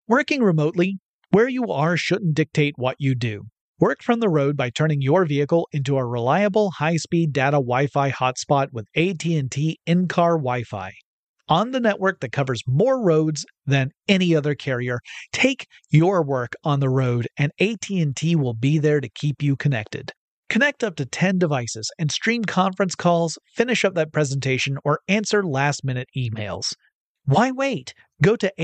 Working remotely, where you are shouldn't dictate what you do. Work from the road by turning your vehicle into a reliable high-speed data Wi-Fi hotspot with AT&T in-car Wi-Fi. On the network that covers more roads than any other carrier, take your work on the road and AT&T will be there to keep you connected. Connect up to 10 devices and stream conference calls, finish up that presentation, or answer last-minute emails. Why wait? Go to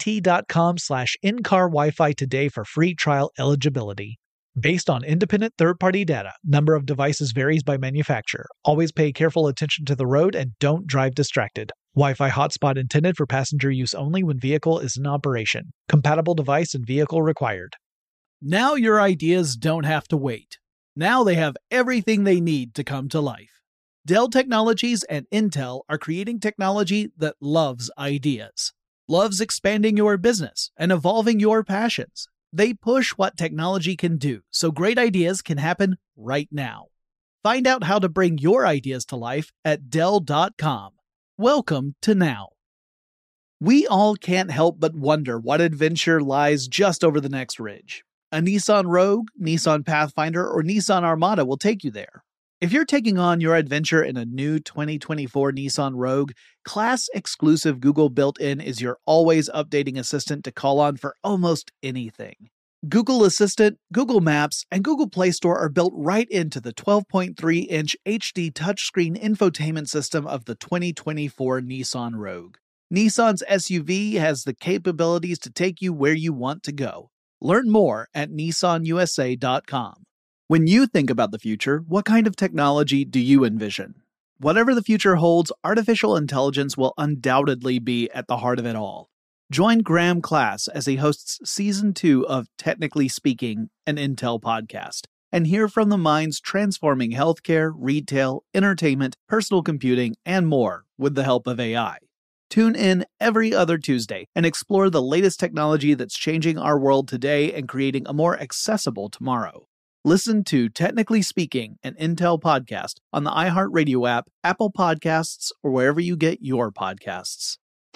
att.com/in-car Wi-Fi today for free trial eligibility. Based on independent third-party data, number of devices varies by manufacturer. Always pay careful attention to the road and don't drive distracted. Wi-Fi hotspot intended for passenger use only when vehicle is in operation. Compatible device and vehicle required. Now your ideas don't have to wait. Now they have everything they need to come to life. Dell Technologies and Intel are creating technology that loves ideas, loves expanding your business and evolving your passions. They push what technology can do so great ideas can happen right now. Find out how to bring your ideas to life at Dell.com. Welcome to Now. We all can't help but wonder what adventure lies just over the next ridge. A Nissan Rogue, Nissan Pathfinder, or Nissan Armada will take you there. If you're taking on your adventure in a new 2024 Nissan Rogue, class-exclusive Google built-in is your always updating assistant to call on for almost anything. Google Assistant, Google Maps, and Google Play Store are built right into the 12.3-inch HD touchscreen infotainment system of the 2024 Nissan Rogue. Nissan's SUV has the capabilities to take you where you want to go. Learn more at nissanusa.com. When you think about the future, what kind of technology do you envision? Whatever the future holds, artificial intelligence will undoubtedly be at the heart of it all. Join Graham Class as he hosts Season 2 of Technically Speaking, an Intel podcast, and hear from the minds transforming healthcare, retail, entertainment, personal computing, and more with the help of AI. Tune in every other Tuesday and explore the latest technology that's changing our world today and creating a more accessible tomorrow. Listen to Technically Speaking, an Intel podcast on the iHeartRadio app, Apple Podcasts, or wherever you get your podcasts.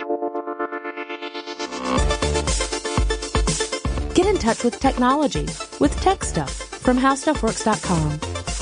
Get in touch with technology with Tech Stuff from HowStuffWorks.com.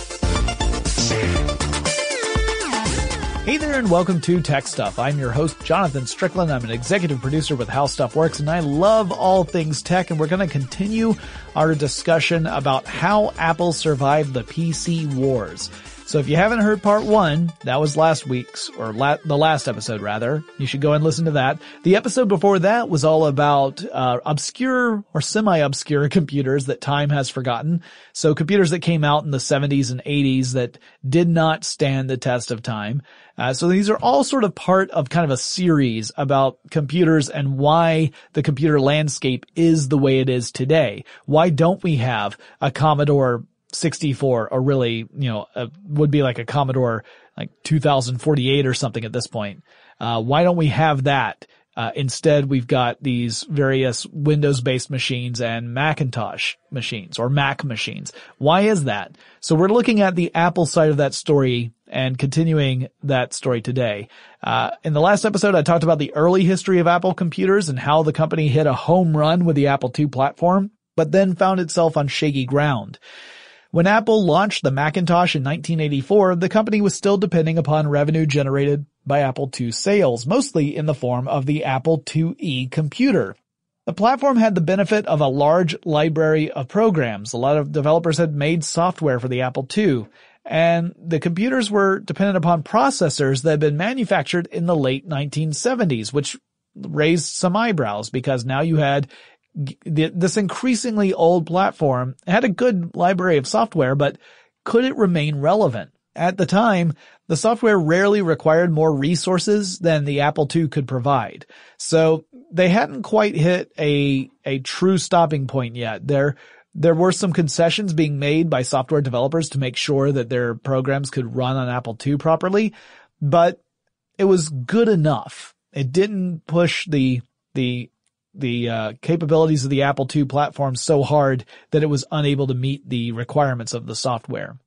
Hey there and welcome to Tech Stuff. I'm your host, Jonathan Strickland. I'm an executive producer with How Stuff Works, and I love all things tech, and we're going to continue our discussion about how Apple survived the PC wars. So if you haven't heard part 1, that was last week's, or the last episode rather. You should go and listen to that. The episode before that was all about obscure or semi-obscure computers that time has forgotten. So computers that came out in the 70s and 80s that did not stand the test of time. So these are all sort of part of kind of a series about computers and why the computer landscape is the way it is today. Why don't we have a Commodore 64, or really, would be like a Commodore like 2048 or something at this point. Why don't we have that? Instead, we've got these various Windows-based machines and Macintosh machines or Mac machines. Why is that? So we're looking at the Apple side of that story and continuing that story today. In the last episode, I talked about the early history of Apple computers and how the company hit a home run with the Apple II platform, but then found itself on shaky ground. When Apple launched the Macintosh in 1984, the company was still depending upon revenue generated by Apple II sales, mostly in the form of the Apple IIe computer. The platform had the benefit of a large library of programs. A lot of developers had made software for the Apple II, and the computers were dependent upon processors that had been manufactured in the late 1970s, which raised some eyebrows because now you had this increasingly old platform. Had a good library of software, but could it remain relevant? At the time, the software rarely required more resources than the Apple II could provide. So they hadn't quite hit a true stopping point yet. There were some concessions being made by software developers to make sure that their programs could run on Apple II properly, but it was good enough. It didn't push the capabilities of the Apple II platform so hard that it was unable to meet the requirements of the software.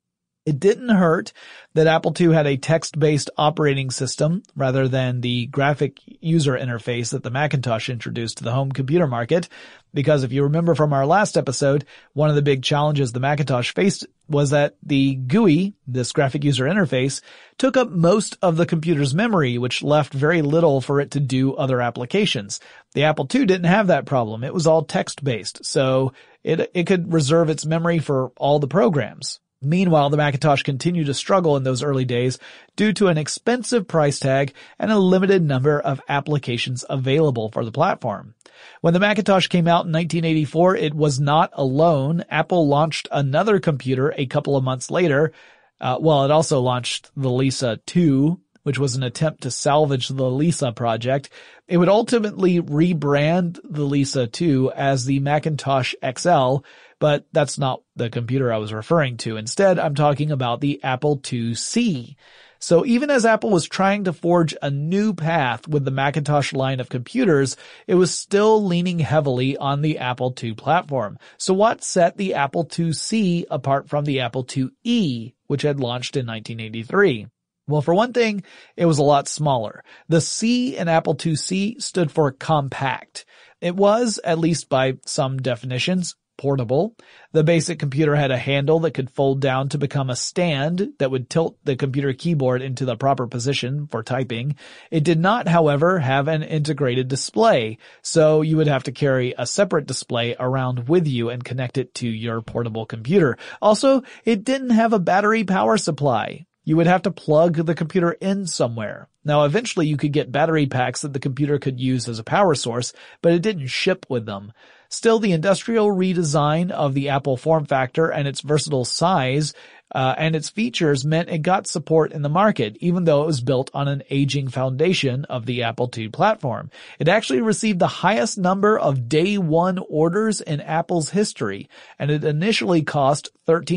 It didn't hurt that Apple II had a text-based operating system rather than the graphic user interface that the Macintosh introduced to the home computer market, because if you remember from our last episode, one of the big challenges the Macintosh faced was that the GUI, this graphic user interface, took up most of the computer's memory, which left very little for it to do other applications. The Apple II didn't have that problem. It was all text-based, so it could reserve its memory for all the programs. Meanwhile, the Macintosh continued to struggle in those early days due to an expensive price tag and a limited number of applications available for the platform. When the Macintosh came out in 1984, it was not alone. Apple launched another computer a couple of months later. It also launched the Lisa 2, which was an attempt to salvage the Lisa project. It would ultimately rebrand the Lisa 2 as the Macintosh XL, but that's not the computer I was referring to. Instead, I'm talking about the Apple IIc. So even as Apple was trying to forge a new path with the Macintosh line of computers, it was still leaning heavily on the Apple II platform. So what set the Apple IIc apart from the Apple IIe, which had launched in 1983? Well, for one thing, it was a lot smaller. The C in Apple IIc stood for compact. It was, at least by some definitions, portable. The basic computer had a handle that could fold down to become a stand that would tilt the computer keyboard into the proper position for typing. It did not, however, have an integrated display, so you would have to carry a separate display around with you and connect it to your portable computer. Also, it didn't have a battery power supply. You would have to plug the computer in somewhere. Now, eventually you could get battery packs that the computer could use as a power source, but it didn't ship with them. Still, the industrial redesign of the Apple form factor and its versatile size and its features meant it got support in the market, even though it was built on an aging foundation of the Apple II platform. It actually received the highest number of day one orders in Apple's history, and it initially cost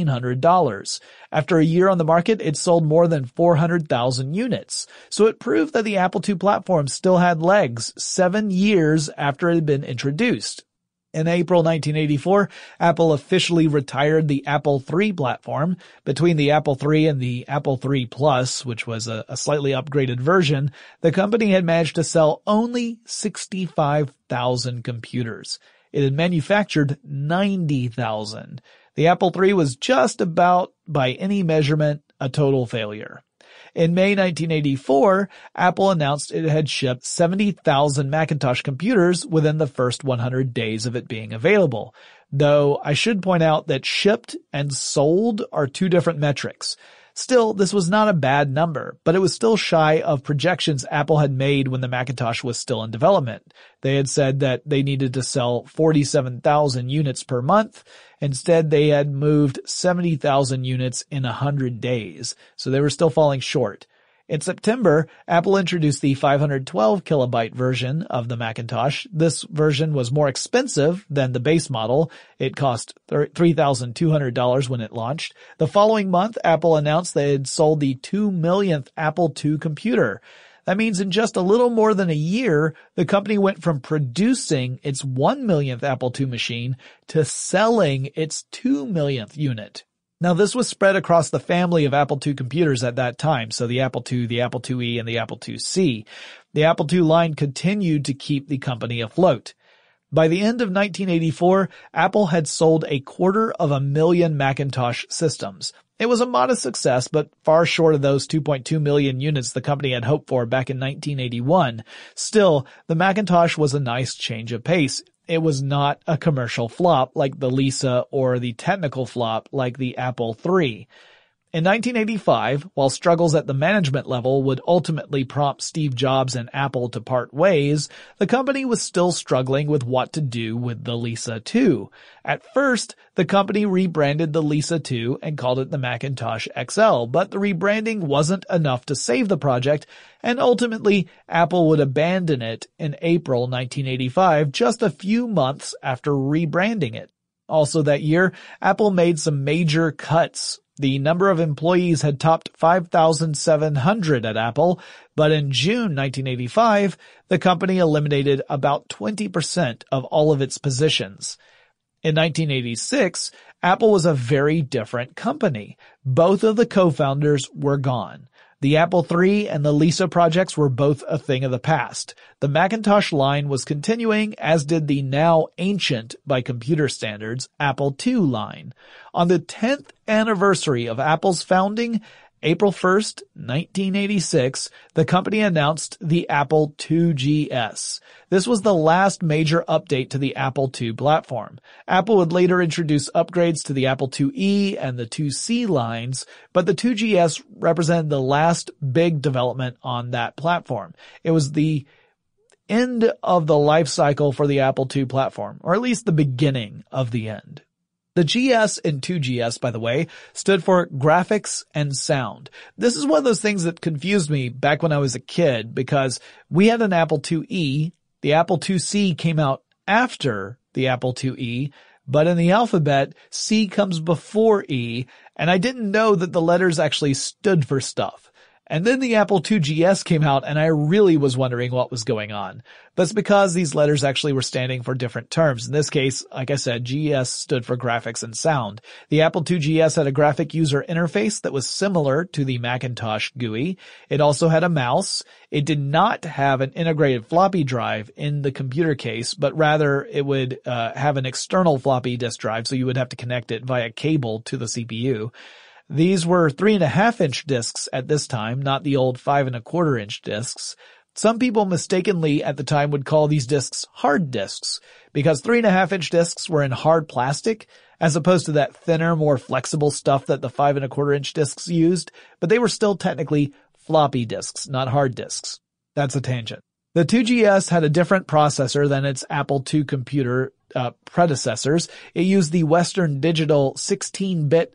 $1,300. After a year on the market, it sold more than 400,000 units. So it proved that the Apple II platform still had legs 7 years after it had been introduced. In April 1984, Apple officially retired the Apple III platform. Between the Apple III and the Apple III Plus, which was a slightly upgraded version, the company had managed to sell only 65,000 computers. It had manufactured 90,000. The Apple III was just about, by any measurement, a total failure. In May 1984, Apple announced it had shipped 70,000 Macintosh computers within the first 100 days of it being available. Though I should point out that shipped and sold are two different metrics. Still, this was not a bad number, but it was still shy of projections Apple had made when the Macintosh was still in development. They had said that they needed to sell 47,000 units per month. Instead, they had moved 70,000 units in 100 days, so they were still falling short. In September, Apple introduced the 512 kilobyte version of the Macintosh. This version was more expensive than the base model. It cost $3,200 when it launched. The following month, Apple announced they had sold the 2 millionth Apple II computer. That means in just a little more than a year, the company went from producing its 1 millionth Apple II machine to selling its 2 millionth unit. Now, this was spread across the family of Apple II computers at that time, so the Apple II, the Apple IIe, and the Apple IIc. The Apple II line continued to keep the company afloat. By the end of 1984, Apple had sold 250,000 Macintosh systems. It was a modest success, but far short of those 2.2 million units the company had hoped for back in 1981. Still, the Macintosh was a nice change of pace. It was not a commercial flop like the Lisa or the technical flop like the Apple III. In 1985, while struggles at the management level would ultimately prompt Steve Jobs and Apple to part ways, the company was still struggling with what to do with the Lisa 2. At first, the company rebranded the Lisa 2 and called it the Macintosh XL, but the rebranding wasn't enough to save the project, and ultimately, Apple would abandon it in April 1985, just a few months after rebranding it. Also that year, Apple made some major cuts. The number of employees had topped 5,700 at Apple, but in June 1985, the company eliminated about 20% of all of its positions. In 1986, Apple was a very different company. Both of the co-founders were gone. The Apple III and the Lisa projects were both a thing of the past. The Macintosh line was continuing, as did the now ancient, by computer standards, Apple II line. On the 10th anniversary of Apple's founding, April 1st, 1986, the company announced the Apple IIgs. This was the last major update to the Apple II platform. Apple would later introduce upgrades to the Apple IIe and the IIc lines, but the IIgs represented the last big development on that platform. It was the end of the life cycle for the Apple II platform, or at least the beginning of the end. The GS in 2GS, by the way, stood for graphics and sound. This is one of those things that confused me back when I was a kid because we had an Apple IIe, the Apple IIc came out after the Apple IIe, but in the alphabet, C comes before E, and I didn't know that the letters actually stood for stuff. And then the Apple IIgs came out and I really was wondering what was going on. But it's because these letters actually were standing for different terms. In this case, like I said, GS stood for graphics and sound. The Apple IIgs had a graphic user interface that was similar to the Macintosh GUI. It also had a mouse. It did not have an integrated floppy drive in the computer case, but rather it would have an external floppy disk drive, so you would have to connect it via cable to the CPU. These were 3.5-inch discs at this time, not the old 5.25-inch discs. Some people mistakenly at the time would call these discs hard discs because 3.5-inch discs were in hard plastic as opposed to that thinner, more flexible stuff that the 5.25-inch discs used, but they were still technically floppy disks, not hard disks. That's a tangent. The 2GS had a different processor than its Apple II computer predecessors. It used the Western Digital 16-bit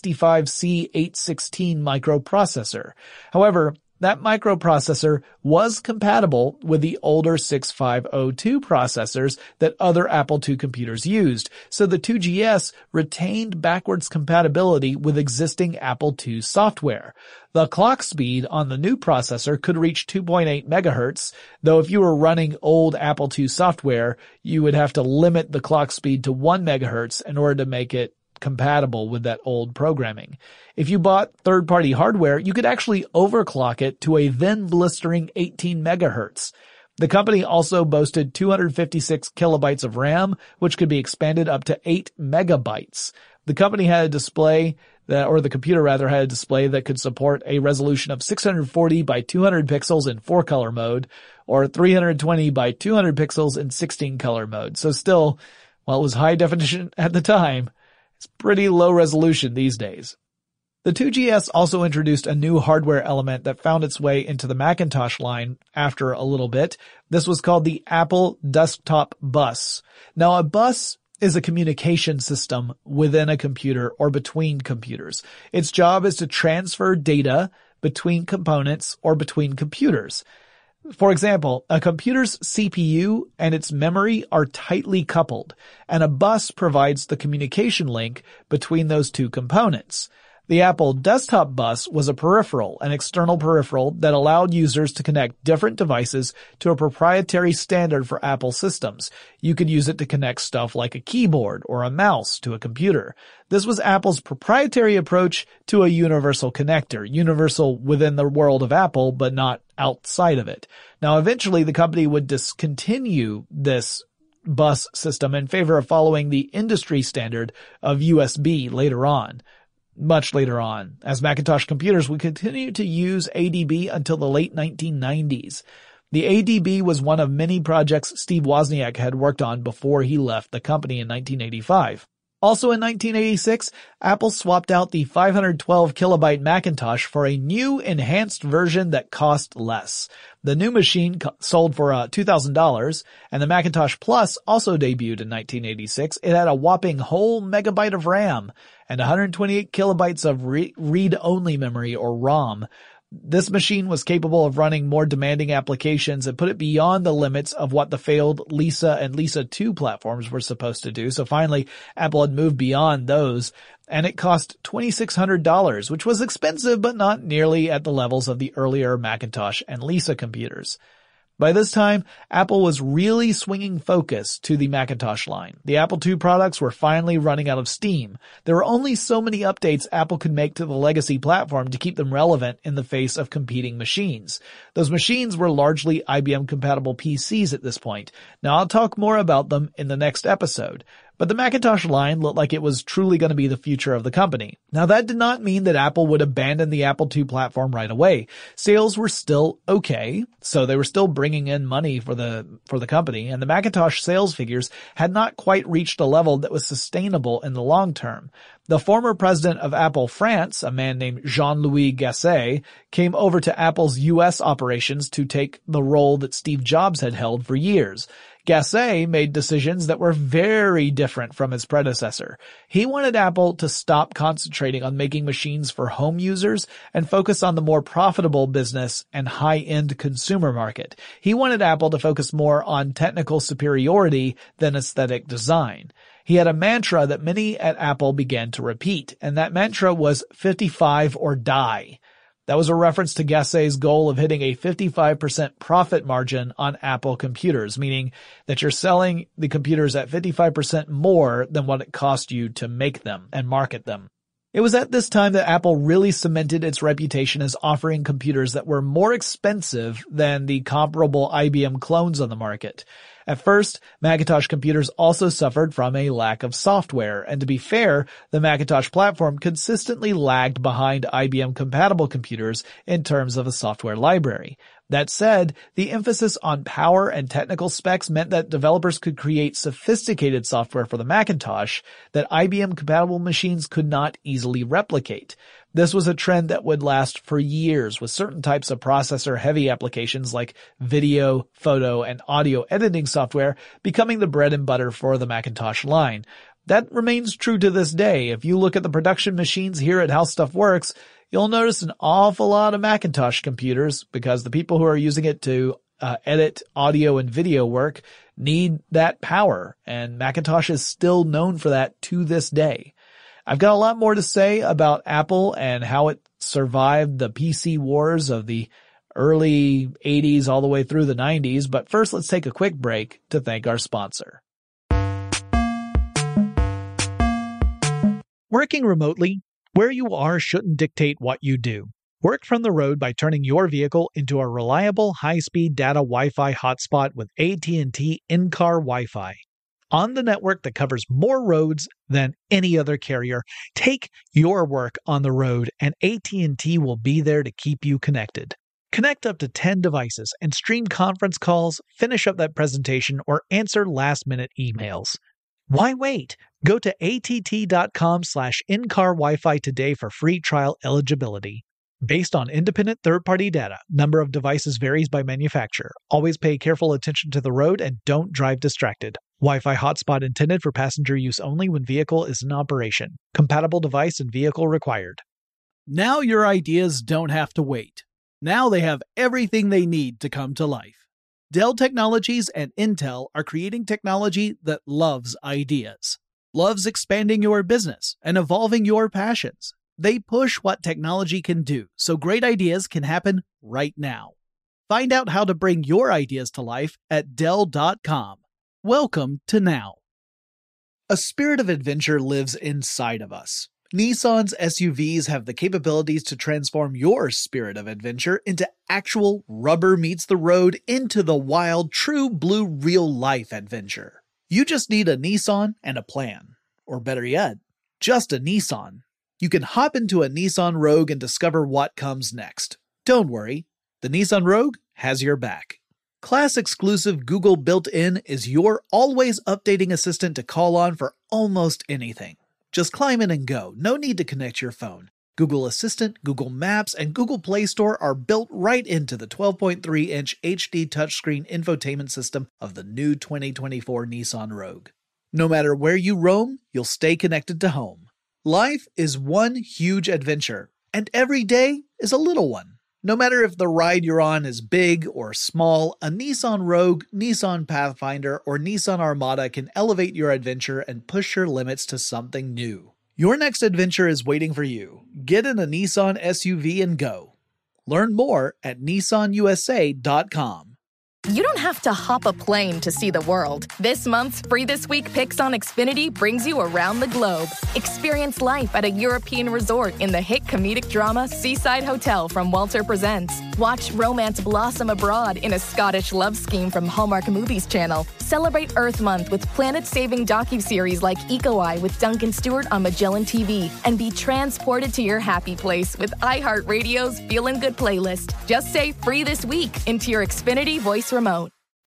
65C816 microprocessor. However, that microprocessor was compatible with the older 6502 processors that other Apple II computers used, so the 2GS retained backwards compatibility with existing Apple II software. The clock speed on the new processor could reach 2.8 megahertz, though if you were running old Apple II software, you would have to limit the clock speed to 1 megahertz in order to make it compatible with that old programming. If you bought third-party hardware, you could actually overclock it to a then blistering 18 megahertz. The company also boasted 256 kilobytes of RAM, which could be expanded up to 8 megabytes. The company had a display the computer had a display that could support a resolution of 640 by 200 pixels in 4-color mode, or 320 by 200 pixels in 16-color mode. So still, while it was high definition at the time, it's pretty low resolution these days. The 2GS also introduced a new hardware element that found its way into the Macintosh line after a little bit. This was called the Apple Desktop Bus. Now, a bus is a communication system within a computer or between computers. Its job is to transfer data between components or between computers. For example, a computer's CPU and its memory are tightly coupled, and a bus provides the communication link between those two components. The Apple Desktop Bus was a peripheral, an external peripheral that allowed users to connect different devices to a proprietary standard for Apple systems. You could use it to connect stuff like a keyboard or a mouse to a computer. This was Apple's proprietary approach to a universal connector, universal within the world of Apple, but not outside of it. Now, eventually the company would discontinue this bus system in favor of following the industry standard of USB much later on, as Macintosh computers would continue to use ADB until the late 1990s. The ADB was one of many projects Steve Wozniak had worked on before he left the company in 1985. Also in 1986, Apple swapped out the 512 kilobyte Macintosh for a new enhanced version that cost less. The new machine sold for $2,000, and the Macintosh Plus also debuted in 1986. It had a whopping whole megabyte of RAM and 128 kilobytes of read-only memory, or ROM. This machine was capable of running more demanding applications and put it beyond the limits of what the failed Lisa and Lisa 2 platforms were supposed to do. So finally, Apple had moved beyond those, and it cost $2,600, which was expensive but not nearly at the levels of the earlier Macintosh and Lisa computers. By this time, Apple was really swinging focus to the Macintosh line. The Apple II products were finally running out of steam. There were only so many updates Apple could make to the legacy platform to keep them relevant in the face of competing machines. Those machines were largely IBM-compatible PCs at this point. Now, I'll talk more about them in the next episode. But the Macintosh line looked like it was truly going to be the future of the company. Now, that did not mean that Apple would abandon the Apple II platform right away. Sales were still okay, so they were still bringing in money for the company, and the Macintosh sales figures had not quite reached a level that was sustainable in the long term. The former president of Apple France, a man named Jean-Louis Gasset, came over to Apple's US operations to take the role that Steve Jobs had held for years. Gasset made decisions that were very different from his predecessor. He wanted Apple to stop concentrating on making machines for home users and focus on the more profitable business and high-end consumer market. He wanted Apple to focus more on technical superiority than aesthetic design. He had a mantra that many at Apple began to repeat, and that mantra was 55 or die. That was a reference to Gasset's goal of hitting a 55% profit margin on Apple computers, meaning that you're selling the computers at 55% more than what it cost you to make them and market them. It was at this time that Apple really cemented its reputation as offering computers that were more expensive than the comparable IBM clones on the market. At first, Macintosh computers also suffered from a lack of software, and to be fair, the Macintosh platform consistently lagged behind IBM-compatible computers in terms of a software library. That said, the emphasis on power and technical specs meant that developers could create sophisticated software for the Macintosh that IBM-compatible machines could not easily replicate. This was a trend that would last for years, with certain types of processor-heavy applications like video, photo, and audio editing software becoming the bread and butter for the Macintosh line. That remains true to this day. If you look at the production machines here at How Stuff Works, you'll notice an awful lot of Macintosh computers because the people who are using it to edit audio and video work need that power, and Macintosh is still known for that to this day. I've got a lot more to say about Apple and how it survived the PC wars of the early 80s all the way through the 90s, but first let's take a quick break to thank our sponsor. Working remotely, where you are shouldn't dictate what you do. Work from the road by turning your vehicle into a reliable high-speed data Wi-Fi hotspot with AT&T in-car Wi-Fi. On the network that covers more roads than any other carrier, take your work on the road and AT&T will be there to keep you connected. Connect up to 10 devices and stream conference calls, finish up that presentation, or answer last-minute emails. Why wait? Go to att.com/in-car Wi-Fi today for free trial eligibility. Based on independent third-party data, number of devices varies by manufacturer. Always pay careful attention to the road and don't drive distracted. Wi-Fi hotspot intended for passenger use only when vehicle is in operation. Compatible device and vehicle required. Now your ideas don't have to wait. Now they have everything they need to come to life. Dell Technologies and Intel are creating technology that loves ideas. Loves expanding your business and evolving your passions. They push what technology can do so great ideas can happen right now. Find out how to bring your ideas to life at Dell.com. Welcome to Now. A spirit of adventure lives inside of us. Nissan's SUVs have the capabilities to transform your spirit of adventure into actual rubber meets the road into the wild, true blue real-life adventure. You just need a Nissan and a plan. Or better yet, just a Nissan. You can hop into a Nissan Rogue and discover what comes next. Don't worry, the Nissan Rogue has your back. Class-exclusive Google built-in is your always updating assistant to call on for almost anything. Just climb in and go. No need to connect your phone. Google Assistant, Google Maps, and Google Play Store are built right into the 12.3-inch HD touchscreen infotainment system of the new 2024 Nissan Rogue. No matter where you roam, you'll stay connected to home. Life is one huge adventure, and every day is a little one. No matter if the ride you're on is big or small, a Nissan Rogue, Nissan Pathfinder, or Nissan Armada can elevate your adventure and push your limits to something new. Your next adventure is waiting for you. Get in a Nissan SUV and go. Learn more at nissanusa.com. You don't have to hop a plane to see the world. This month's Free This Week Picks on Xfinity brings you around the globe. Experience life at a European resort in the hit comedic drama Seaside Hotel from Walter Presents. Watch romance blossom abroad in a Scottish love scheme from Hallmark Movies Channel. Celebrate Earth Month with planet-saving docuseries like Eco Eye with Duncan Stewart on Magellan TV. And be transported to your happy place with iHeartRadio's Feelin' Good playlist. Just say Free This Week into your Xfinity voice remote.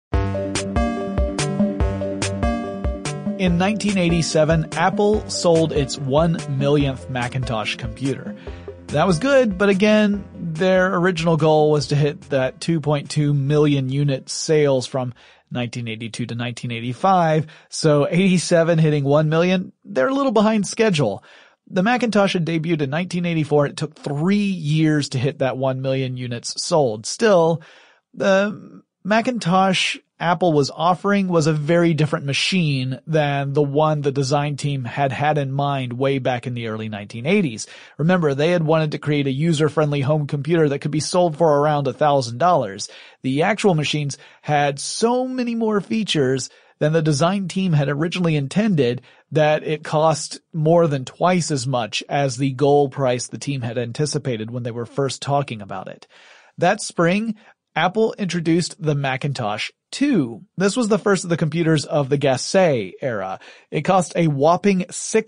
In 1987, Apple sold its 1 millionth Macintosh computer. That was good, but again, their original goal was to hit that 2.2 million unit sales from 1982 to 1985, so 87 hitting 1 million, they're a little behind schedule. The Macintosh had debuted in 1984, and it took 3 years to hit that 1 million units sold. Still, the Macintosh Apple was offering was a very different machine than the one the design team had in mind way back in the early 1980s. Remember, they had wanted to create a user-friendly home computer that could be sold for around $1,000. The actual machines had so many more features than the design team had originally intended that it cost more than twice as much as the goal price the team had anticipated when they were first talking about it. That spring, Apple introduced the Macintosh 2. This was the first of the computers of the Gassé era. It cost a whopping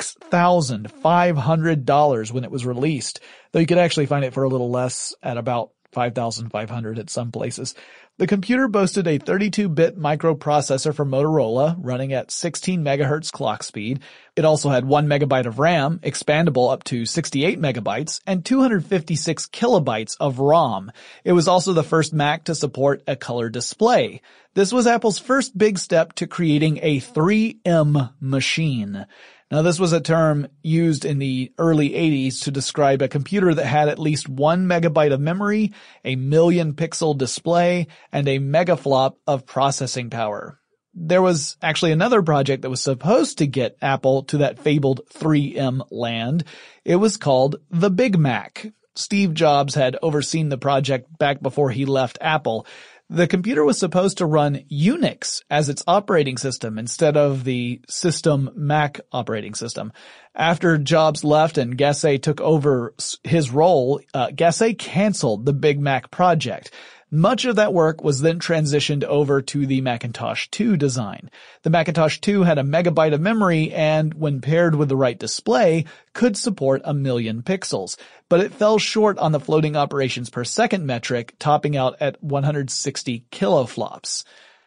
$6,500 when it was released, though you could actually find it for a little less at about $5,500 at some places. The computer boasted a 32-bit microprocessor from Motorola running at 16 megahertz clock speed. It also had 1 megabyte of RAM, expandable up to 68 megabytes, and 256 kilobytes of ROM. It was also the first Mac to support a color display. This was Apple's first big step to creating a 3M machine. Now, this was a term used in the early 80s to describe a computer that had at least 1 megabyte of memory, a million-pixel display, and a megaflop of processing power. There was actually another project that was supposed to get Apple to that fabled 3M land. It was called the Big Mac. Steve Jobs had overseen the project back before he left Apple. The computer was supposed to run Unix as its operating system instead of the System Mac operating system. After Jobs left and Gassé took over his role, Gassé canceled the Big Mac project. Much of that work was then transitioned over to the Macintosh 2 design. The Macintosh 2 had a megabyte of memory and, when paired with the right display, could support 1 million pixels. But it fell short on the floating operations per second metric, topping out at 160 kiloflops.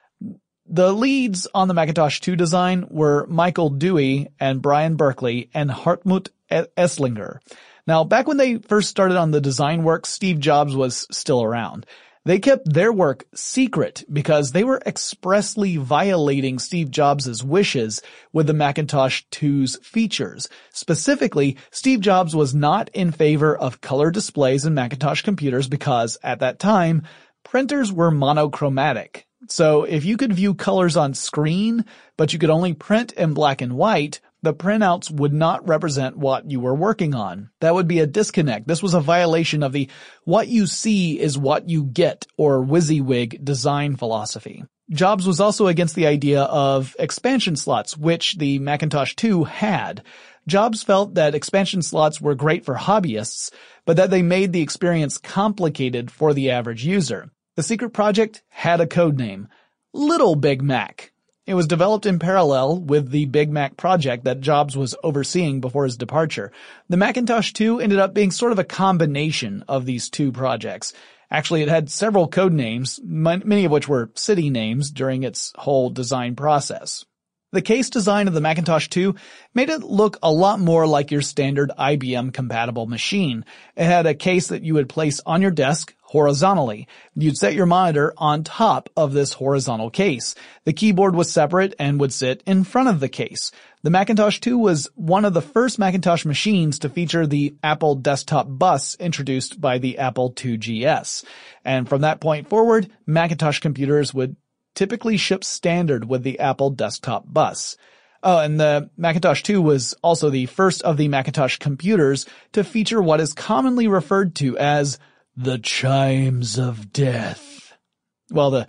The leads on the Macintosh 2 design were Michael Dewey and Brian Berkeley and Hartmut Esslinger. Now, back when they first started on the design work, Steve Jobs was still around. They kept their work secret because they were expressly violating Steve Jobs' wishes with the Macintosh 2's features. Specifically, Steve Jobs was not in favor of color displays in Macintosh computers because, at that time, printers were monochromatic. So if you could view colors on screen, but you could only print in black and white, the printouts would not represent what you were working on. That would be a disconnect. This was a violation of the what you see is what you get or WYSIWYG design philosophy. Jobs was also against the idea of expansion slots, which the Macintosh 2 had. Jobs felt that expansion slots were great for hobbyists, but that they made the experience complicated for the average user. The secret project had a code name, Little Big Mac. It was developed in parallel with the Big Mac project that Jobs was overseeing before his departure. The Macintosh 2 ended up being sort of a combination of these two projects. Actually, it had several code names, many of which were city names during its whole design process. The case design of the Macintosh 2 made it look a lot more like your standard IBM-compatible machine. It had a case that you would place on your desk horizontally. You'd set your monitor on top of this horizontal case. The keyboard was separate and would sit in front of the case. The Macintosh 2 was one of the first Macintosh machines to feature the Apple Desktop Bus introduced by the Apple IIgs. And from that point forward, Macintosh computers would typically ship standard with the Apple Desktop Bus. Oh, and the Macintosh 2 was also the first of the Macintosh computers to feature what is commonly referred to as the chimes of death. Well, the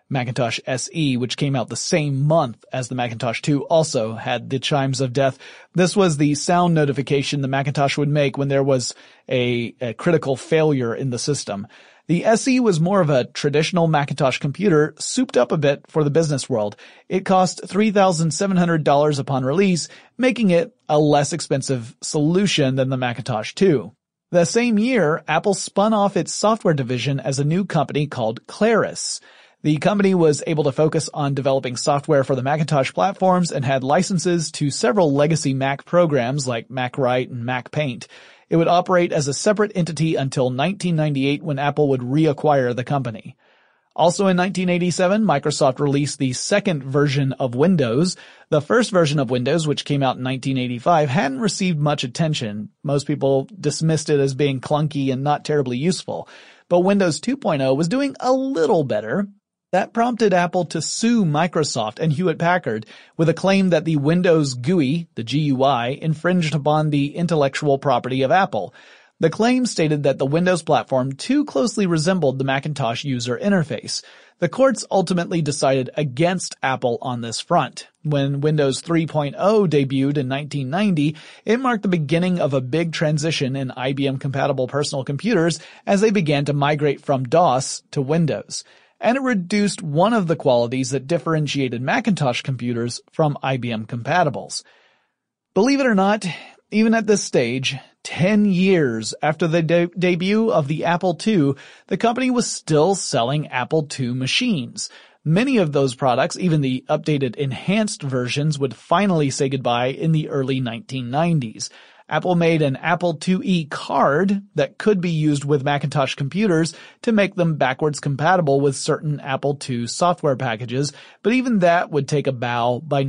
Macintosh SE, which came out the same month as the Macintosh 2, also had the chimes of death. This was the sound notification the Macintosh would make when there was a critical failure in the system. The SE was more of a traditional Macintosh computer, souped up a bit for the business world. It cost $3,700 upon release, making it a less expensive solution than the Macintosh 2. The same year, Apple spun off its software division as a new company called Claris. The company was able to focus on developing software for the Macintosh platforms and had licenses to several legacy Mac programs like MacWrite and MacPaint. It would operate as a separate entity until 1998 when Apple would reacquire the company. Also in 1987, Microsoft released the second version of Windows. The first version of Windows, which came out in 1985, hadn't received much attention. Most people dismissed it as being clunky and not terribly useful. But Windows 2.0 was doing a little better. That prompted Apple to sue Microsoft and Hewlett-Packard with a claim that the Windows GUI, the GUI, infringed upon the intellectual property of Apple. The claim stated that the Windows platform too closely resembled the Macintosh user interface. The courts ultimately decided against Apple on this front. When Windows 3.0 debuted in 1990, it marked the beginning of a big transition in IBM-compatible personal computers as they began to migrate from DOS to Windows. And it reduced one of the qualities that differentiated Macintosh computers from IBM compatibles. Believe it or not, even at this stage, 10 years after the debut of the Apple II, the company was still selling Apple II machines. Many of those products, even the updated enhanced versions, would finally say goodbye in the early 1990s. Apple made an Apple IIe card that could be used with Macintosh computers to make them backwards compatible with certain Apple II software packages, but even that would take a bow by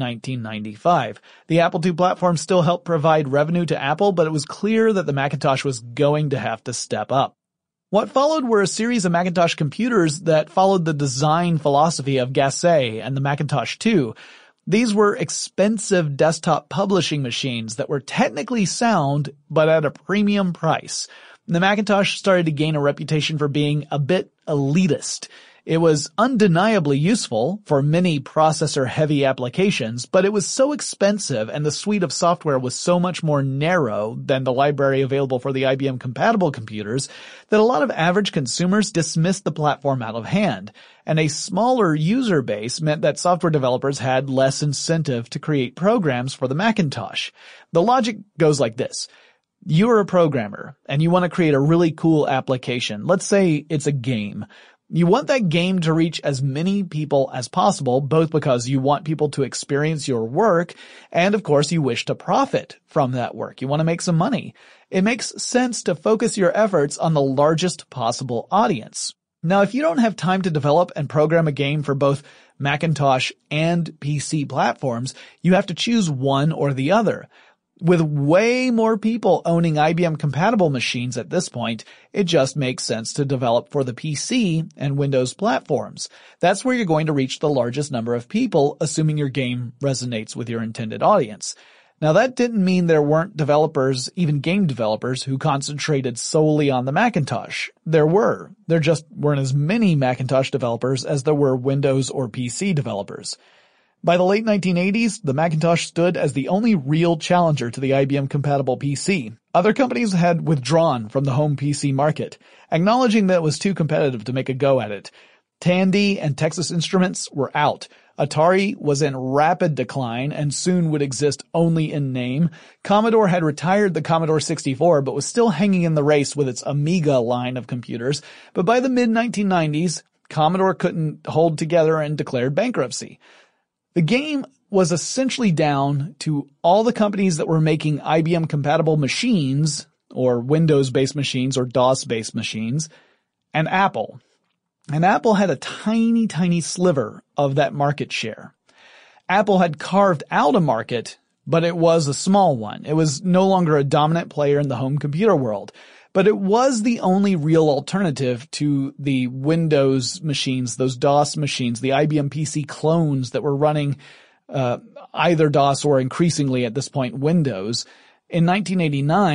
1995. The Apple II platform still helped provide revenue to Apple, but it was clear that the Macintosh was going to have to step up. What followed were a series of Macintosh computers that followed the design philosophy of Gassee and the Macintosh 2. These were expensive desktop publishing machines that were technically sound, but at a premium price. The Macintosh started to gain a reputation for being a bit elitist. It was undeniably useful for many processor-heavy applications, but it was so expensive and the suite of software was so much more narrow than the library available for the IBM-compatible computers that a lot of average consumers dismissed the platform out of hand. And a smaller user base meant that software developers had less incentive to create programs for the Macintosh. The logic goes like this. You're a programmer, and you want to create a really cool application. Let's say it's a game. You want that game to reach as many people as possible, both because you want people to experience your work, and of course you wish to profit from that work. You want to make some money. It makes sense to focus your efforts on the largest possible audience. Now, if you don't have time to develop and program a game for both Macintosh and PC platforms, you have to choose one or the other. With way more people owning IBM-compatible machines at this point, it just makes sense to develop for the PC and Windows platforms. That's where you're going to reach the largest number of people, assuming your game resonates with your intended audience. Now, that didn't mean there weren't developers, even game developers, who concentrated solely on the Macintosh. There were. There just weren't as many Macintosh developers as there were Windows or PC developers. By the late 1980s, the Macintosh stood as the only real challenger to the IBM-compatible PC. Other companies had withdrawn from the home PC market, acknowledging that it was too competitive to make a go at it. Tandy and Texas Instruments were out. Atari was in rapid decline and soon would exist only in name. Commodore had retired the Commodore 64 but was still hanging in the race with its Amiga line of computers. But by the mid-1990s, Commodore couldn't hold together and declared bankruptcy. The game was essentially down to all the companies that were making IBM-compatible machines, or Windows-based machines, or DOS-based machines, and Apple. And Apple had a tiny, tiny sliver of that market share. Apple had carved out a market, but it was a small one. It was no longer a dominant player in the home computer world. But it was the only real alternative to the Windows machines, those DOS machines, the IBM PC clones that were running either DOS or increasingly at this point Windows. In 1989,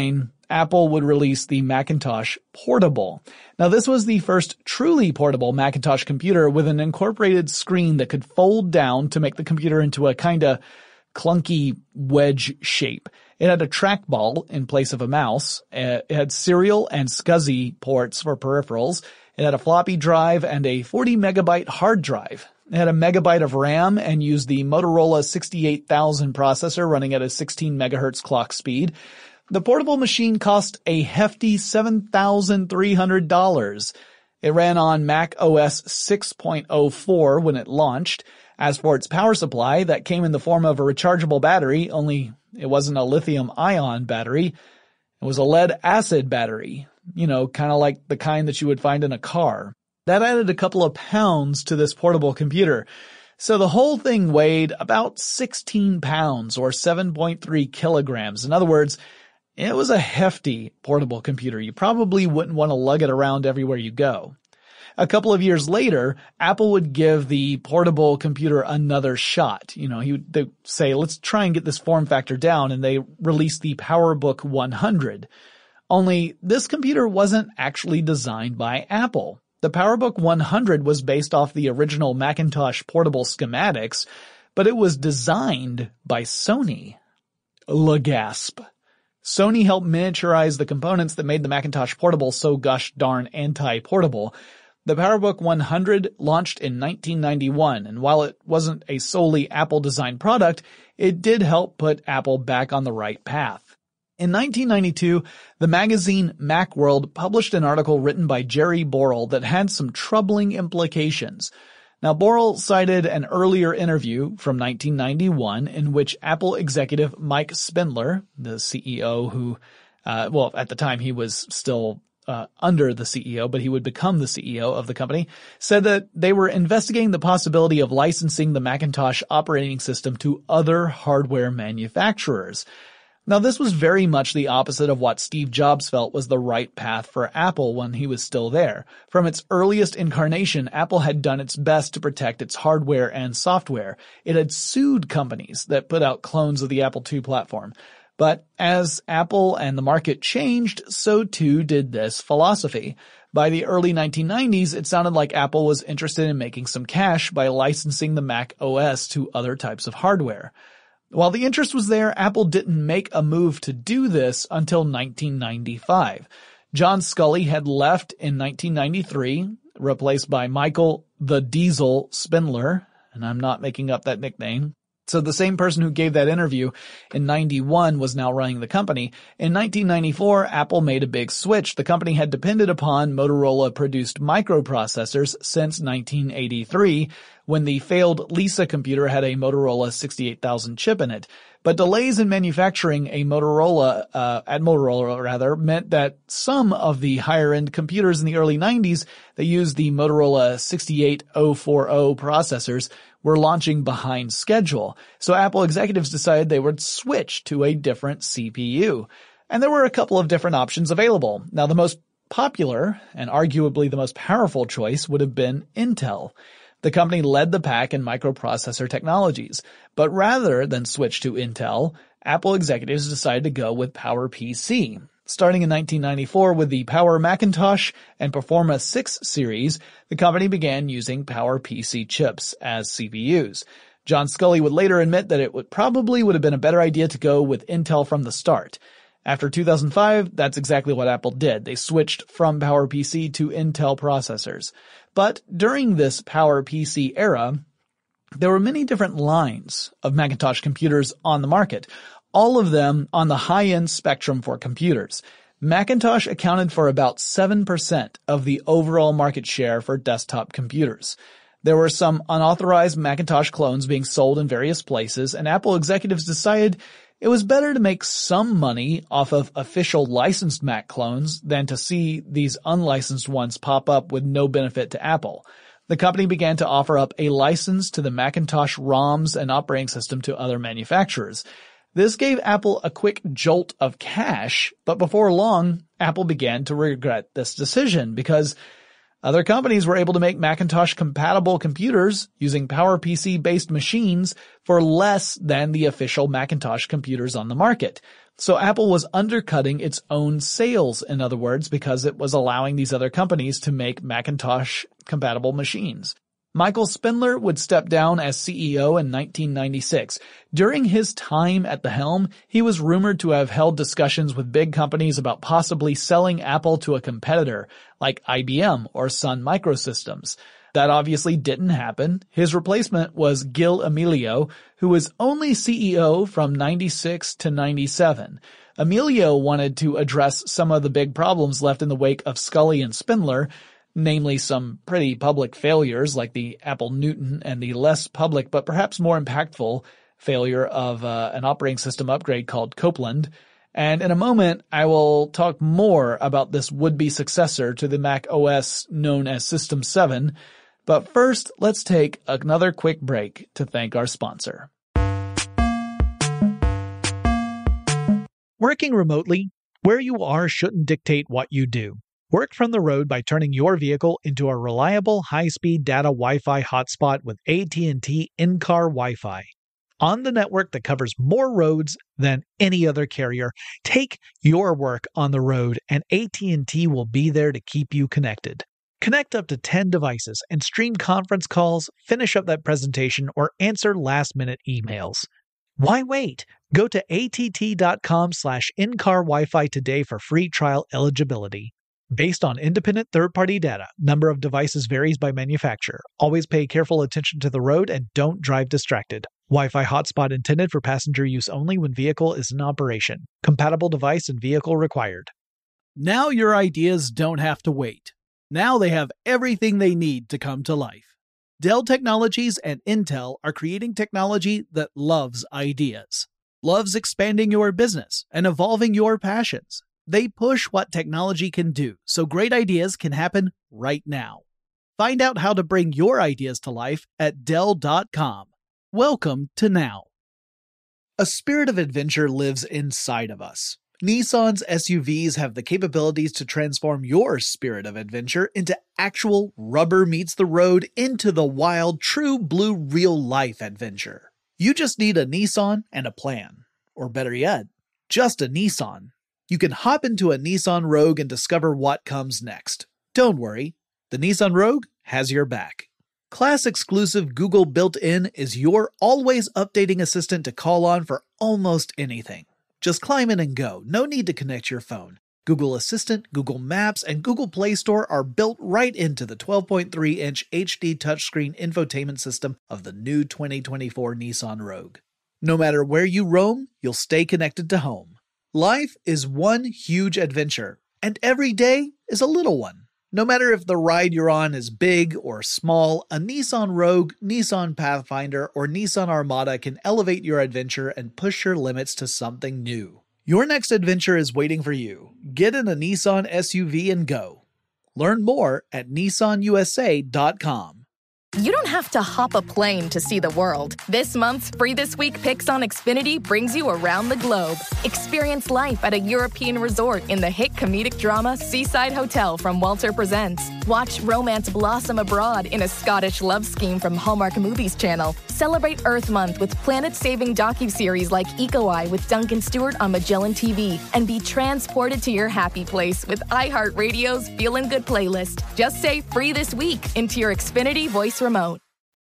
Apple would release the Macintosh Portable. Now, this was the first truly portable Macintosh computer with an incorporated screen that could fold down to make the computer into a kinda clunky wedge shape. It had a trackball in place of a mouse. It had serial and SCSI ports for peripherals. It had a floppy drive and a 40 megabyte hard drive. It had a megabyte of RAM and used the Motorola 68000 processor running at a 16 megahertz clock speed. The portable machine cost a hefty $7,300. It ran on Mac OS 6.04 when it launched. As for its power supply, that came in the form of a rechargeable battery, only it wasn't a lithium-ion battery. It was a lead-acid battery, kind of like the kind that you would find in a car. That added a couple of pounds to this portable computer. So the whole thing weighed about 16 pounds or 7.3 kilograms. In other words, it was a hefty portable computer. You probably wouldn't want to lug it around everywhere you go. A couple of years later, Apple would give the portable computer another shot. They'd say, let's try and get this form factor down, and they released the PowerBook 100. Only this computer wasn't actually designed by Apple. The PowerBook 100 was based off the original Macintosh portable schematics, but it was designed by Sony. Gasp. Sony helped miniaturize the components that made the Macintosh Portable so gosh darn anti-portable. The PowerBook 100 launched in 1991, and while it wasn't a solely Apple-designed product, it did help put Apple back on the right path. In 1992, the magazine Macworld published an article written by Jerry Borrell that had some troubling implications. Now, Borrell cited an earlier interview from 1991 in which Apple executive Mike Spindler, the CEO who, at the time he was still under the CEO, but he would become the CEO of the company, said that they were investigating the possibility of licensing the Macintosh operating system to other hardware manufacturers. Now, this was very much the opposite of what Steve Jobs felt was the right path for Apple when he was still there. From its earliest incarnation, Apple had done its best to protect its hardware and software. It had sued companies that put out clones of the Apple II platform. But as Apple and the market changed, so too did this philosophy. By the early 1990s, it sounded like Apple was interested in making some cash by licensing the Mac OS to other types of hardware. While the interest was there, Apple didn't make a move to do this until 1995. John Sculley had left in 1993, replaced by Michael the Diesel Spindler, and I'm not making up that nickname. So the same person who gave that interview in 91 was now running the company. In 1994, Apple made a big switch. The company had depended upon Motorola-produced microprocessors since 1983, when the failed Lisa computer had a Motorola 68000 chip in it. But delays in manufacturing at Motorola meant that some of the higher-end computers in the early 90s that used the Motorola 68040 processors were launching behind schedule. So Apple executives decided they would switch to a different CPU. And there were a couple of different options available. Now, the most popular and arguably the most powerful choice would have been Intel. The company led the pack in microprocessor technologies, but rather than switch to Intel, Apple executives decided to go with PowerPC. Starting in 1994 with the Power Macintosh and Performa 6 series, the company began using PowerPC chips as CPUs. John Sculley would later admit that it probably would have been a better idea to go with Intel from the start. After 2005, that's exactly what Apple did. They switched from PowerPC to Intel processors. But during this PowerPC era, there were many different lines of Macintosh computers on the market, all of them on the high-end spectrum for computers. Macintosh accounted for about 7% of the overall market share for desktop computers. There were some unauthorized Macintosh clones being sold in various places, and Apple executives decided it was better to make some money off of official licensed Mac clones than to see these unlicensed ones pop up with no benefit to Apple. The company began to offer up a license to the Macintosh ROMs and operating system to other manufacturers. This gave Apple a quick jolt of cash, but before long, Apple began to regret this decision because Other companies were able to make Macintosh-compatible computers using PowerPC-based machines for less than the official Macintosh computers on the market. So Apple was undercutting its own sales, in other words, because it was allowing these other companies to make Macintosh-compatible machines. Michael Spindler would step down as CEO in 1996. During his time at the helm, he was rumored to have held discussions with big companies about possibly selling Apple to a competitor, like IBM or Sun Microsystems. That obviously didn't happen. His replacement was Gil Amelio, who was only CEO from 96 to 97. Amelio wanted to address some of the big problems left in the wake of Scully and Spindler, namely some pretty public failures like the Apple Newton and the less public but perhaps more impactful failure of an operating system upgrade called Copeland. And in a moment, I will talk more about this would-be successor to the Mac OS known as System 7. But first, let's take another quick break to thank our sponsor. Working remotely, where you are shouldn't dictate what you do. Work from the road by turning your vehicle into a reliable high-speed data Wi-Fi hotspot with AT&T in-car Wi-Fi. On the network that covers more roads than any other carrier, take your work on the road and AT&T will be there to keep you connected. Connect up to 10 devices and stream conference calls, finish up that presentation, or answer last-minute emails. Why wait? Go to att.com/in-car Wi-Fi today for free trial eligibility. Based on independent third-party data, number of devices varies by manufacturer. Always pay careful attention to the road and don't drive distracted. Wi-Fi hotspot intended for passenger use only when vehicle is in operation. Compatible device and vehicle required. Now your ideas don't have to wait. Now they have everything they need to come to life. Dell Technologies and Intel are creating technology that loves ideas. Loves expanding your business and evolving your passions. They push what technology can do, so great ideas can happen right now. Find out how to bring your ideas to life at Dell.com. Welcome to Now. A spirit of adventure lives inside of us. Nissan's SUVs have the capabilities to transform your spirit of adventure into actual rubber meets the road into the wild, true blue real-life adventure. You just need a Nissan and a plan. Or better yet, just a Nissan. You can hop into a Nissan Rogue and discover what comes next. Don't worry, the Nissan Rogue has your back. Class-exclusive Google built-in is your always updating assistant to call on for almost anything. Just climb in and go, no need to connect your phone. Google Assistant, Google Maps, and Google Play Store are built right into the 12.3-inch HD touchscreen infotainment system of the new 2024 Nissan Rogue. No matter where you roam, you'll stay connected to home. Life is one huge adventure, and every day is a little one. No matter if the ride you're on is big or small, a Nissan Rogue, Nissan Pathfinder, or Nissan Armada can elevate your adventure and push your limits to something new. Your next adventure is waiting for you. Get in a Nissan SUV and go. Learn more at nissanusa.com. You don't have to hop a plane to see the world. This month's Free This Week Picks on Xfinity brings you around the globe. Experience life at a European resort in the hit comedic drama Seaside Hotel from Walter Presents. Watch romance blossom abroad in a Scottish love scheme from Hallmark Movies Channel. Celebrate Earth Month with planet-saving docuseries like Eco Eye with Duncan Stewart on Magellan TV. And be transported to your happy place with iHeartRadio's Feelin' Good playlist. Just say Free This Week into your Xfinity voice remote.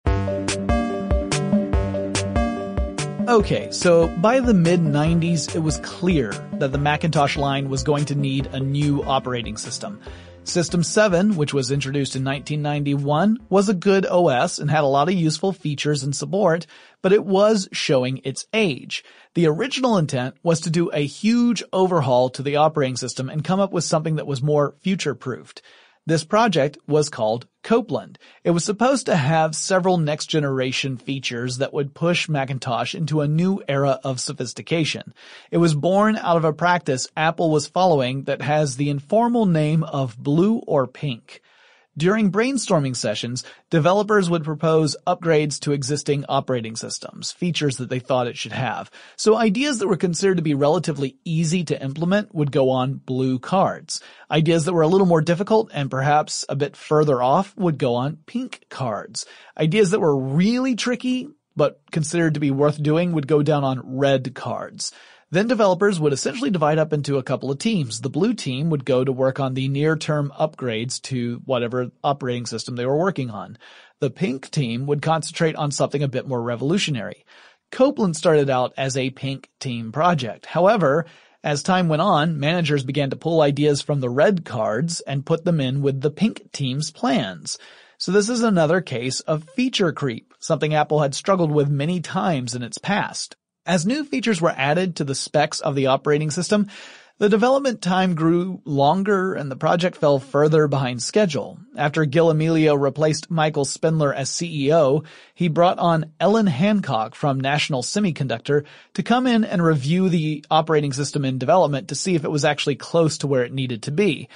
Okay, so by the mid-90s, it was clear that the Macintosh line was going to need a new operating system. System 7, which was introduced in 1991, was a good OS and had a lot of useful features and support, but it was showing its age. The original intent was to do a huge overhaul to the operating system and come up with something that was more future-proofed. This project was called Copeland. It was supposed to have several next-generation features that would push Macintosh into a new era of sophistication. It was born out of a practice Apple was following that has the informal name of blue or pink. During brainstorming sessions, developers would propose upgrades to existing operating systems, features that they thought it should have. So ideas that were considered to be relatively easy to implement would go on blue cards. Ideas that were a little more difficult and perhaps a bit further off would go on pink cards. Ideas that were really tricky but considered to be worth doing would go down on red cards. Then developers would essentially divide up into a couple of teams. The blue team would go to work on the near-term upgrades to whatever operating system they were working on. The pink team would concentrate on something a bit more revolutionary. Copeland started out as a pink team project. However, as time went on, managers began to pull ideas from the red cards and put them in with the pink team's plans. So this is another case of feature creep, something Apple had struggled with many times in its past. As new features were added to the specs of the operating system, the development time grew longer and the project fell further behind schedule. After Gil Amelio replaced Michael Spindler as CEO, he brought on Ellen Hancock from National Semiconductor to come in and review the operating system in development to see if it was actually close to where it needed to be.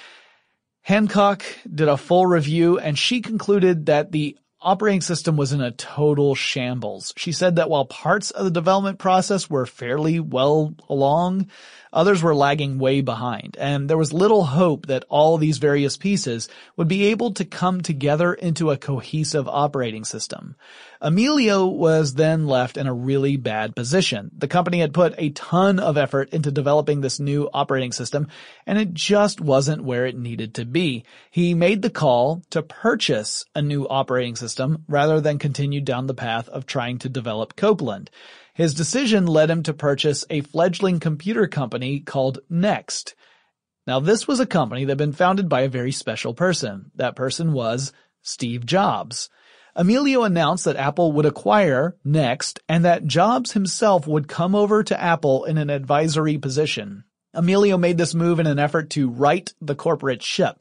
Hancock did a full review and she concluded that the operating system was in a total shambles. She said that while parts of the development process were fairly well along, others were lagging way behind, and there was little hope that all these various pieces would be able to come together into a cohesive operating system. Amelio was then left in a really bad position. The company had put a ton of effort into developing this new operating system, and it just wasn't where it needed to be. He made the call to purchase a new operating system rather than continue down the path of trying to develop Copeland. His decision led him to purchase a fledgling computer company called Next. Now, this was a company that had been founded by a very special person. That person was Steve Jobs. Amelio announced that Apple would acquire Next and that Jobs himself would come over to Apple in an advisory position. Amelio made this move in an effort to right the corporate ship.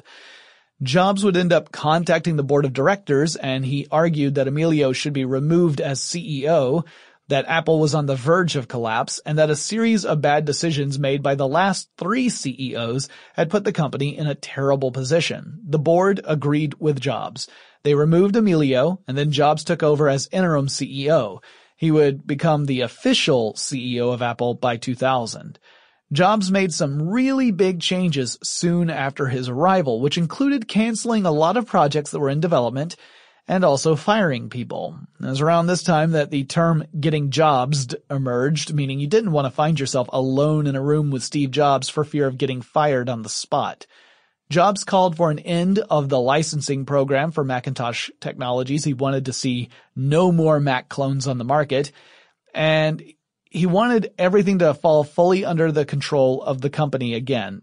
Jobs would end up contacting the board of directors, and he argued that Amelio should be removed as CEO, that Apple was on the verge of collapse, and that a series of bad decisions made by the last 3 CEOs had put the company in a terrible position. The board agreed with Jobs. They removed Amelio, and then Jobs took over as interim CEO. He would become the official CEO of Apple by 2000. Jobs made some really big changes soon after his arrival, which included canceling a lot of projects that were in development and also firing people. It was around this time that the term getting jobsed emerged, meaning you didn't want to find yourself alone in a room with Steve Jobs for fear of getting fired on the spot. Jobs called for an end of the licensing program for Macintosh technologies. He wanted to see no more Mac clones on the market, and he wanted everything to fall fully under the control of the company again.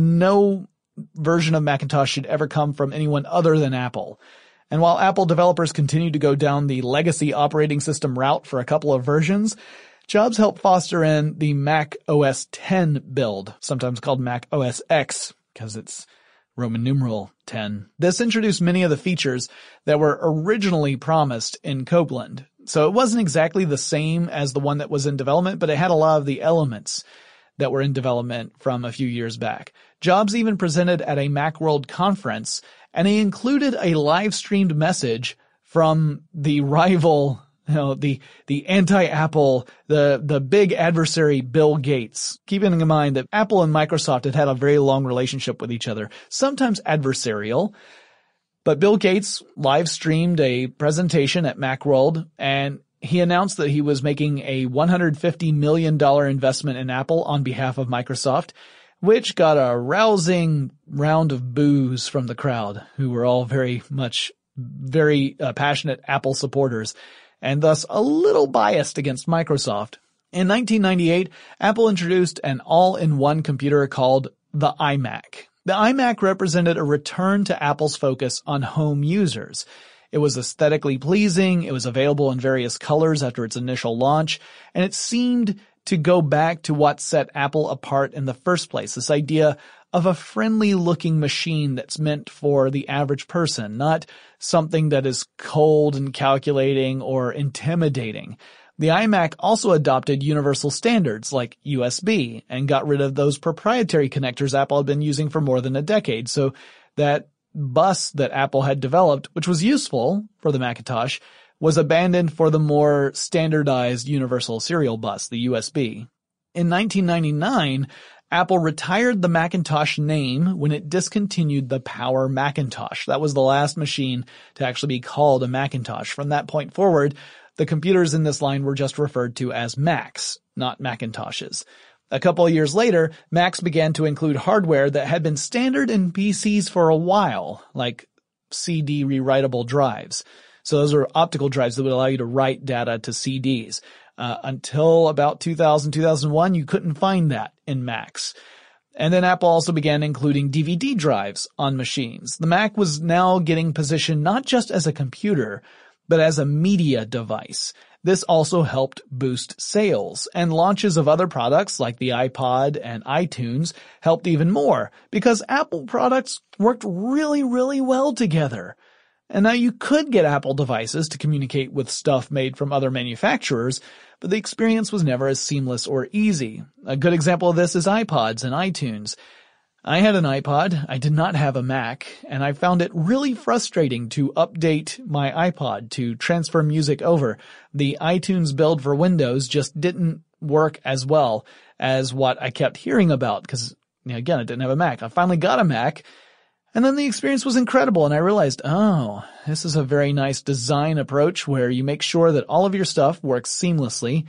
No version of Macintosh should ever come from anyone other than Apple. And while Apple developers continued to go down the legacy operating system route for a couple of versions, Jobs helped foster in the Mac OS X build, sometimes called Mac OS X, because it's Roman numeral 10. This introduced many of the features that were originally promised in Copeland. So it wasn't exactly the same as the one that was in development, but it had a lot of the elements that were in development from a few years back. Jobs even presented at a Macworld conference, and he included a live-streamed message from the rival, the anti-Apple, the big adversary Bill Gates, keeping in mind that Apple and Microsoft had a very long relationship with each other, sometimes adversarial. But Bill Gates live-streamed a presentation at Macworld, and he announced that he was making a $150 million investment in Apple on behalf of Microsoft, which got a rousing round of boos from the crowd, who were all very passionate Apple supporters, and thus a little biased against Microsoft. In 1998, Apple introduced an all-in-one computer called the iMac. The iMac represented a return to Apple's focus on home users. It was aesthetically pleasing, it was available in various colors after its initial launch, and it seemed to go back to what set Apple apart in the first place, this idea of a friendly-looking machine that's meant for the average person, not something that is cold and calculating or intimidating. The iMac also adopted universal standards like USB and got rid of those proprietary connectors Apple had been using for more than a decade, so that bus that Apple had developed, which was useful for the Macintosh, was abandoned for the more standardized Universal Serial Bus, the USB. In 1999, Apple retired the Macintosh name when it discontinued the Power Macintosh. That was the last machine to actually be called a Macintosh. From that point forward, the computers in this line were just referred to as Macs, not Macintoshes. A couple of years later, Macs began to include hardware that had been standard in PCs for a while, like CD rewritable drives. So those are optical drives that would allow you to write data to CDs. Until about 2000, 2001, you couldn't find that in Macs. And then Apple also began including DVD drives on machines. The Mac was now getting positioned not just as a computer, but as a media device. This also helped boost sales, and launches of other products like the iPod and iTunes helped even more because Apple products worked really, really well together. And now you could get Apple devices to communicate with stuff made from other manufacturers, but the experience was never as seamless or easy. A good example of this is iPods and iTunes. I had an iPod, I did not have a Mac, and I found it really frustrating to update my iPod to transfer music over. The iTunes build for Windows just didn't work as well as what I kept hearing about because, again, I didn't have a Mac. I finally got a Mac, and then the experience was incredible, and I realized, oh, this is a very nice design approach where you make sure that all of your stuff works seamlessly,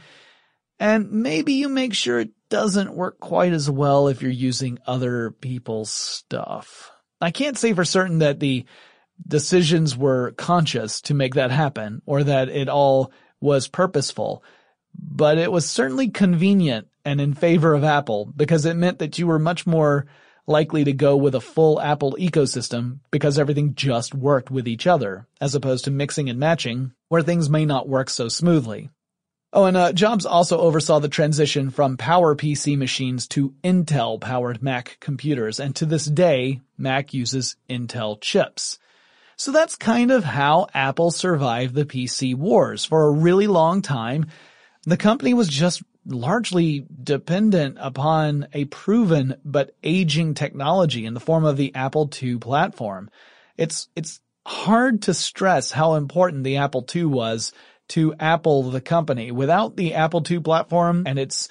and maybe you make sure it doesn't work quite as well if you're using other people's stuff. I can't say for certain that the decisions were conscious to make that happen, or that it all was purposeful, but it was certainly convenient and in favor of Apple because it meant that you were much more likely to go with a full Apple ecosystem because everything just worked with each other, as opposed to mixing and matching where things may not work so smoothly. Oh, and Jobs also oversaw the transition from PowerPC machines to Intel-powered Mac computers, and to this day, Mac uses Intel chips. So that's kind of how Apple survived the PC wars. For a really long time, the company was just largely dependent upon a proven but aging technology in the form of the Apple II platform. It's hard to stress how important the Apple II was to Apple, the company. Without the Apple II platform and its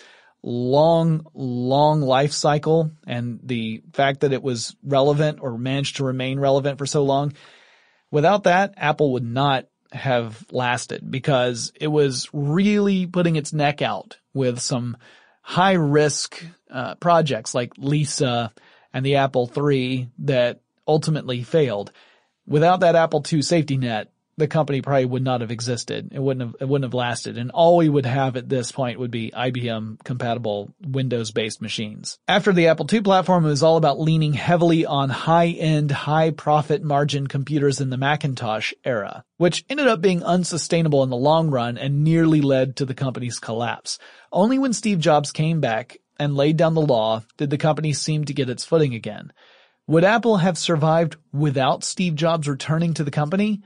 long life cycle and the fact that it was relevant or managed to remain relevant for so long, without that, Apple would not have lasted because it was really putting its neck out with some high risk projects like Lisa and the Apple III that ultimately failed. Without that Apple II safety net, the company probably would not have existed. It wouldn't have lasted. And all we would have at this point would be IBM compatible Windows based machines. After the Apple II platform, it was all about leaning heavily on high-end, high profit margin computers in the Macintosh era, which ended up being unsustainable in the long run and nearly led to the company's collapse. Only when Steve Jobs came back and laid down the law did the company seem to get its footing again. Would Apple have survived without Steve Jobs returning to the company?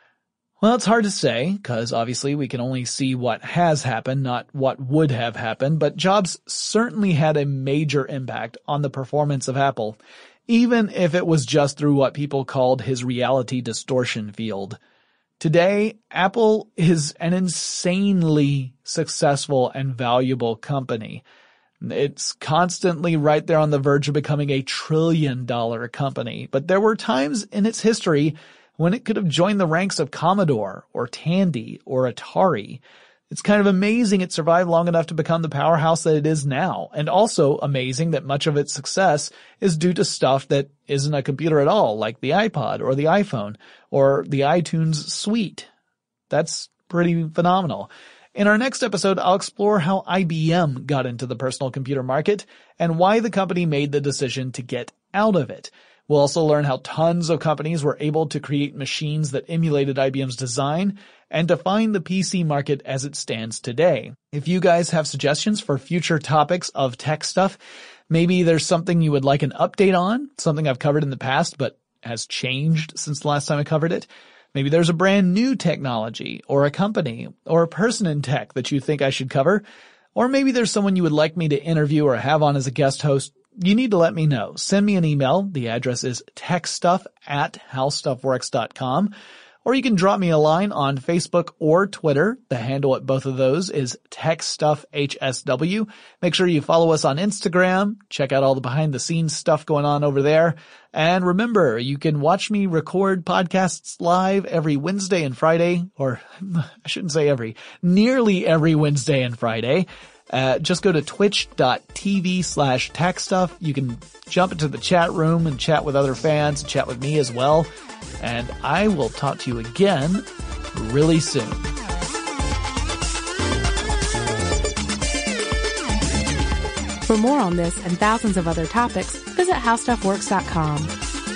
Well, it's hard to say, because obviously we can only see what has happened, not what would have happened, but Jobs certainly had a major impact on the performance of Apple, even if it was just through what people called his reality distortion field. Today, Apple is an insanely successful and valuable company. It's constantly right there on the verge of becoming a $1 trillion company, but there were times in its history when it could have joined the ranks of Commodore or Tandy or Atari. It's kind of amazing it survived long enough to become the powerhouse that it is now, and also amazing that much of its success is due to stuff that isn't a computer at all, like the iPod or the iPhone or the iTunes suite. That's pretty phenomenal. In our next episode, I'll explore how IBM got into the personal computer market and why the company made the decision to get out of it. We'll also learn how tons of companies were able to create machines that emulated IBM's design and define the PC market as it stands today. If you guys have suggestions for future topics of tech stuff, maybe there's something you would like an update on, something I've covered in the past but has changed since the last time I covered it. Maybe there's a brand new technology or a company or a person in tech that you think I should cover. Or maybe there's someone you would like me to interview or have on as a guest host. you need to let me know. Send me an email. The address is techstuff@howstuffworks.com. Or you can drop me a line on Facebook or Twitter. The handle at both of those is TechStuffHSW. Make sure you follow us on Instagram. Check out all the behind the scenes stuff going on over there. And remember, you can watch me record podcasts live every Wednesday and Friday, or I shouldn't say nearly every Wednesday and Friday. Just go to twitch.tv/techstuff. You can jump into the chat room and chat with other fans, chat with me as well. And I will talk to you again really soon. For more on this and thousands of other topics, visit howstuffworks.com.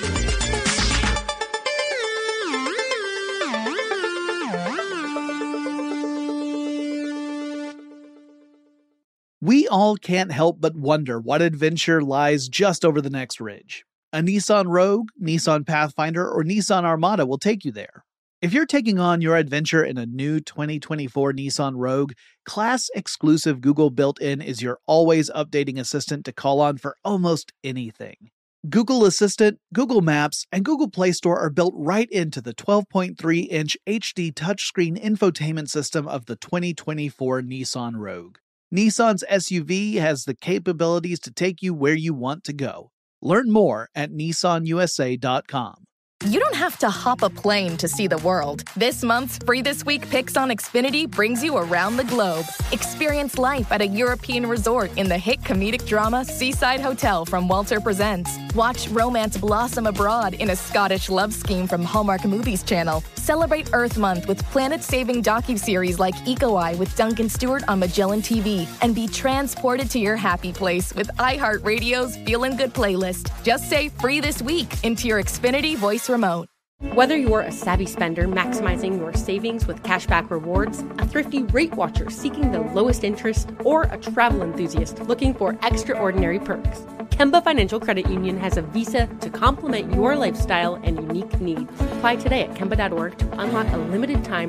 We all can't help but wonder what adventure lies just over the next ridge. A Nissan Rogue, Nissan Pathfinder, or Nissan Armada will take you there. If you're taking on your adventure in a new 2024 Nissan Rogue, class-exclusive Google built-in is your always updating assistant to call on for almost anything. Google Assistant, Google Maps, and Google Play Store are built right into the 12.3-inch HD touchscreen infotainment system of the 2024 Nissan Rogue. Nissan's SUV has the capabilities to take you where you want to go. Learn more at nissanusa.com. You don't have to hop a plane to see the world. This month's Free This Week Picks on Xfinity brings you around the globe. Experience life at a European resort in the hit comedic drama Seaside Hotel from Walter Presents. Watch romance blossom abroad in a Scottish love scheme from Hallmark Movies Channel. Celebrate Earth Month with planet-saving docuseries like Eco Eye with Duncan Stewart on Magellan TV. And be transported to your happy place with iHeartRadio's Feelin' Good playlist. Just say Free This Week into your Xfinity voice remote. Whether you're a savvy spender maximizing your savings with cashback rewards, a thrifty rate watcher seeking the lowest interest, or a travel enthusiast looking for extraordinary perks, Kemba Financial Credit Union has a visa to complement your lifestyle and unique needs. Apply today at Kemba.org to unlock a limited time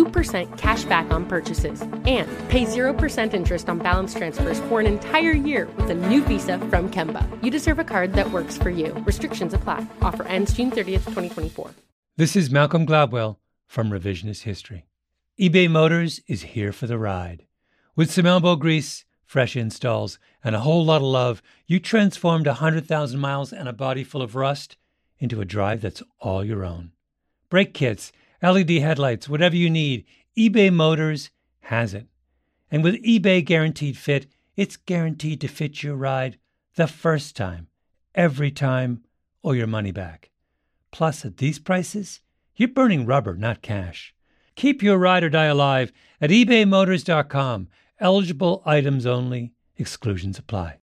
2% cash back on purchases and pay 0% interest on balance transfers for an entire year with a new visa from Kemba. You deserve a card that works for you. Restrictions apply. Offer ends June 30th, 2024. This is Malcolm Gladwell from Revisionist History. eBay Motors is here for the ride. With some elbow grease, fresh installs, and a whole lot of love, you transformed 100,000 miles and a body full of rust into a drive that's all your own. Brake kits, LED headlights, whatever you need, eBay Motors has it. And with eBay Guaranteed Fit, it's guaranteed to fit your ride the first time, every time, or your money back. Plus, at these prices, you're burning rubber, not cash. Keep your ride or die alive at ebaymotors.com. Eligible items only. Exclusions apply.